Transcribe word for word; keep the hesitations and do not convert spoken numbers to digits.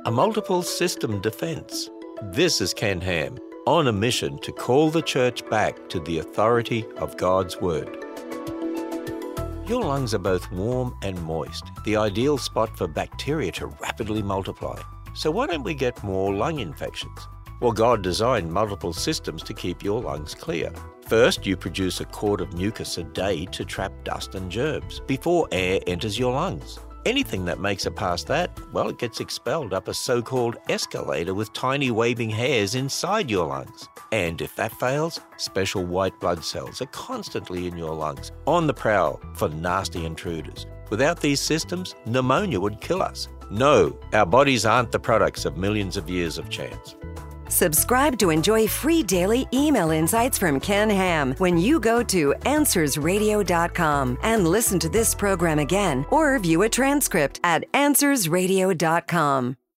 a multiple system defense. This is Ken Ham, on a mission to call the church back to the authority of God's Word. Your lungs are both warm and moist, the ideal spot for bacteria to rapidly multiply. So why don't we get more lung infections? Well, God designed multiple systems to keep your lungs clear. First, you produce a quart of mucus a day to trap dust and germs before air enters your lungs. Anything that makes it past that, well, it gets expelled up a so-called escalator with tiny waving hairs inside your lungs. And if that fails, special white blood cells are constantly in your lungs, on the prowl for nasty intruders. Without these systems, pneumonia would kill us. No, our bodies aren't the products of millions of years of chance. Subscribe to enjoy free daily email insights from Ken Ham when you go to answers radio dot com and listen to this program again or view a transcript at answers radio dot com.